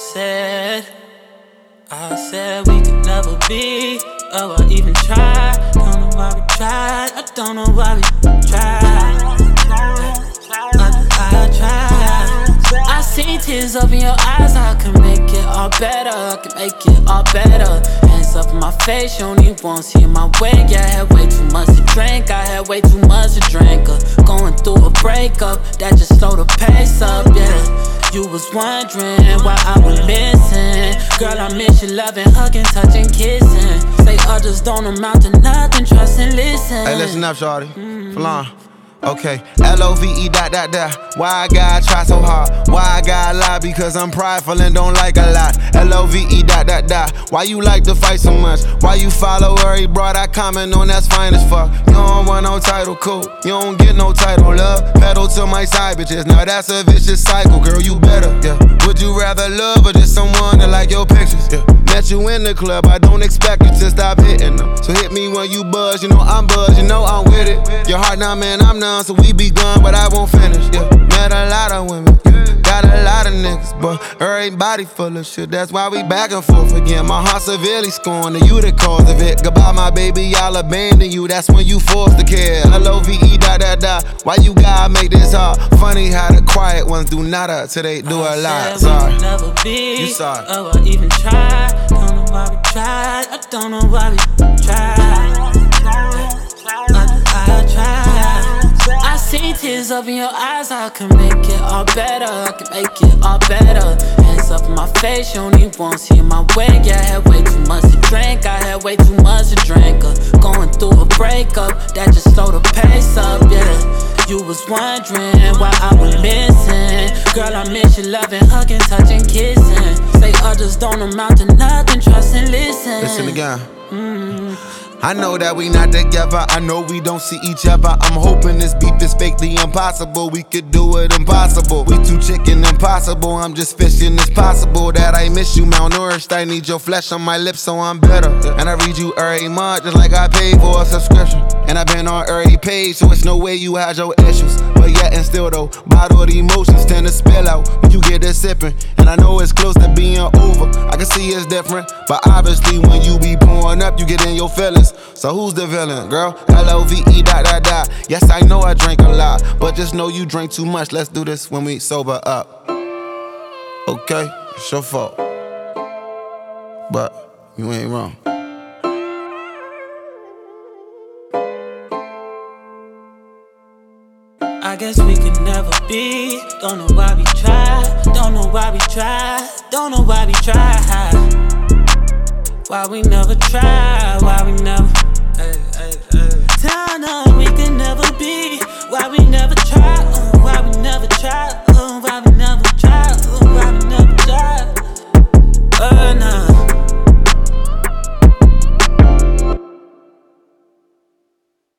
I said we could never be. Oh, I even tried. Don't know why we tried. I don't know why we tried. I tried. I see tears up in your eyes. I can make it all better. I can make it all better. Hands up in my face. You don't even want to see my way. Yeah, I had way too much to drink. I had way too much to drink. Going through a breakup that just slowed the pace up. Yeah. You was wondering why I was missing. Girl, I miss you loving, hugging, touching, kissing. Say others don't amount to nothing, trust and listen. Hey, listen up, shawty. Flan. Okay, L-O-V-E ... Why I gotta try so hard? Why I gotta lie? Because I'm prideful and don't like a lot. L-O-V-E ... Why you like to fight so much? Why you follow every broad I comment on? That's fine as fuck. You don't want no title, cool. You don't get no title, love. Pedal to my side bitches. Now that's a vicious cycle, girl. You better, yeah. Would you rather love or just someone that like your pictures? Yeah. Met you in the club, I don't expect you to stop hitting them. So hit me when you buzz, you know I'm buzzed, you know I'm with it. Your heart now, man, I'm numb, so we begun, but I won't finish. Yeah, met a lot of women, got a lot of niggas, but everybody full of shit. That's why we back and forth again. My heart severely scorned, and you the cause of it. Goodbye, my baby, I'll abandon you. That's when you forced to care. L-O-V-E ... Why you gotta make this hard? Funny how the quiet ones do nada till they do a lot. Sorry, never be. You sorry. Oh, I even tried. Don't know why we tried. I don't know why we tried. I tried. I see tears up in your eyes. I can make it all better. I can make it all better. Hands up in my face. You don't even want to see my way. Yeah, I had way too much to drink. I had way too much to drink. Going through a breakup that just slowed the pace up. Yeah. You was wondering why I was missing. Girl, I miss you loving, hugging, touching, kissing. Say others don't amount to nothing, trust and listen. Listen again. I know that we not together, I know we don't see each other. I'm hoping this beef is fake, the impossible. We could do it impossible. We too chicken impossible. I'm just fishing, it's possible that I miss you malnourished. I need your flesh on my lips so I'm better. And I read you every month just like I paid for a subscription. And I've been on every page, so it's no way you had your issues. But yet and still though, bottled emotions tend to spill out when you get to sipping. And I know it's close to being over, I can see it's different. But obviously when you be pouring up, you get in your feelings. So who's the villain, girl? L-O-V-E ... Yes, I know I drink a lot, but just know you drink too much. Let's do this when we sober up. Okay, it's your fault, but you ain't wrong. I guess we could never be. Don't know why we tried. Don't know why we tried. Don't know why we tried. Why we never tried. Why we never